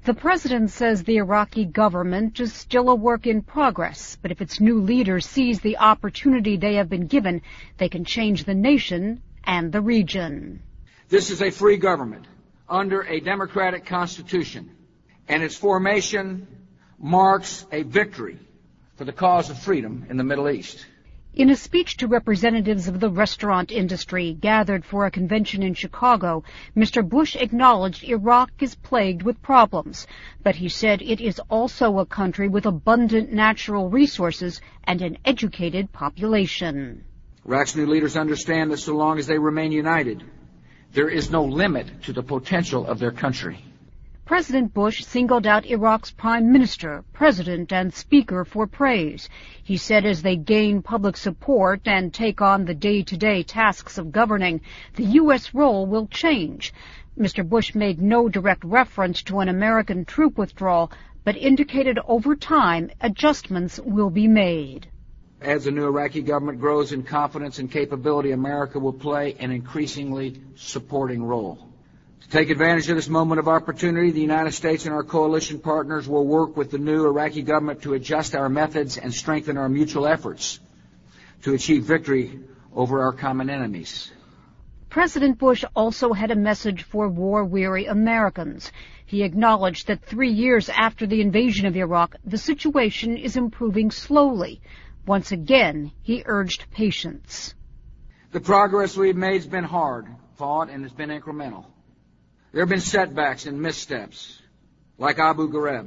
The president says the Iraqi government is still a work in progress, but if its new leader sees the opportunity they have been given, they can change the nation and the region. This is a free government under a democratic constitution, and its formation marks a victory for the cause of freedom in the Middle East. In a speech to representatives of the restaurant industry gathered for a convention in Chicago, Mr. Bush acknowledged Iraq is plagued with problems, but he said it is also a country with abundant natural resources and an educated population. Iraq's new leaders understand that so long as they remain united, there is no limit to the potential of their country. President Bush singled out Iraq's prime minister, president, and speaker for praise. He said as they gain public support and take on the day-to-day tasks of governing, the U.S. role will change. Mr. Bush made no direct reference to an American troop withdrawal, but indicated over time adjustments will be made. As the new Iraqi government grows in confidence and capability, America will play an increasingly supporting role. To take advantage of this moment of opportunity, the United States and our coalition partners will work with the new Iraqi government to adjust our methods and strengthen our mutual efforts to achieve victory over our common enemies. President Bush also had a message for war-weary Americans. He acknowledged that 3 years after the invasion of Iraq, the situation is improving slowly. Once again, he urged patience. The progress we've made has been hard fought and has been incremental. There have been setbacks and missteps, like Abu Ghraib,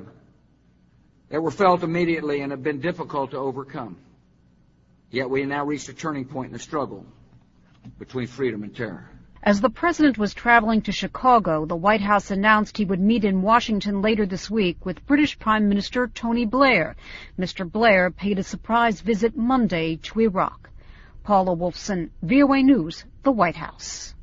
that were felt immediately and have been difficult to overcome. Yet we have now reached a turning point in the struggle between freedom and terror. As the president was traveling to Chicago, the White House announced he would meet in Washington later this week with British Prime Minister Tony Blair. Mr. Blair paid a surprise visit Monday to Iraq. Paula Wolfson, VOA News, the White House.